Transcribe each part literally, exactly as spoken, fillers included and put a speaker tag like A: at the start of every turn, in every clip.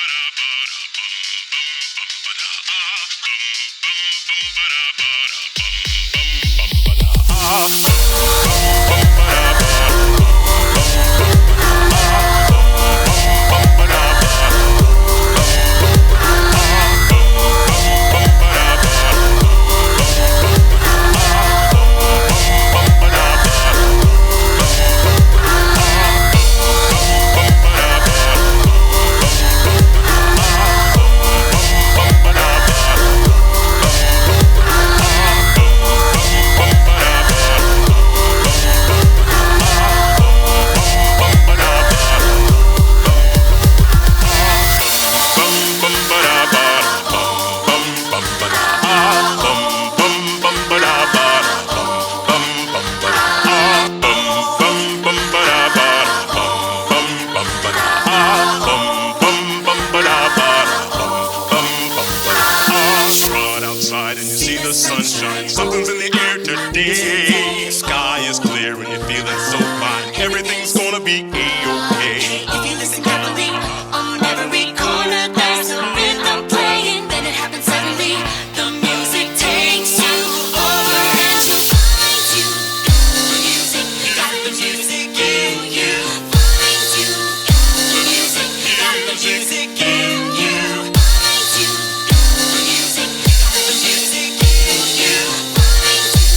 A: Sunshine, something's in the air today. Sky is clear and you're feeling so fine. Everything's gonna be A-okay.
B: If you listen carefully, on every corner there's a rhythm playing. Then it happens suddenly. The music takes you over and you find you got the music, got the music in you. Find you got the music, got the music in you. Find you got the music, got the music in you. Find you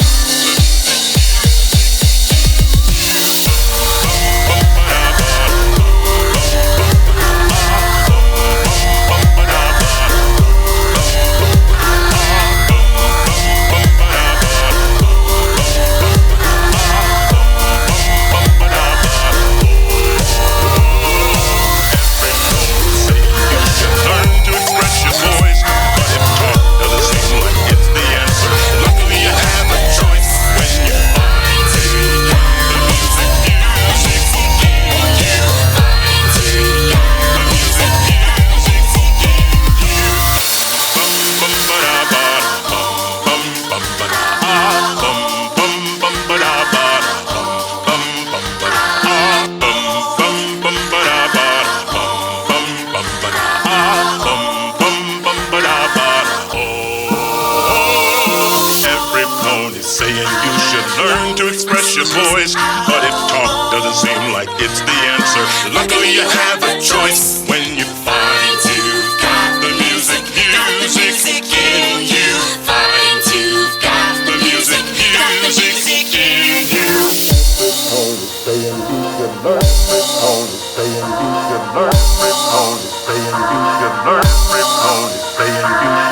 B: saying you should learn to express your voice, but if talk doesn't seem like it's the answer, luckily you have a choice when you find you've got the music, music in you. Find you've got the music, music in you.
C: Every tone is saying you should learn. Every tone is saying you should learn. Every tone is saying you should learn. Every tone is saying you should learn.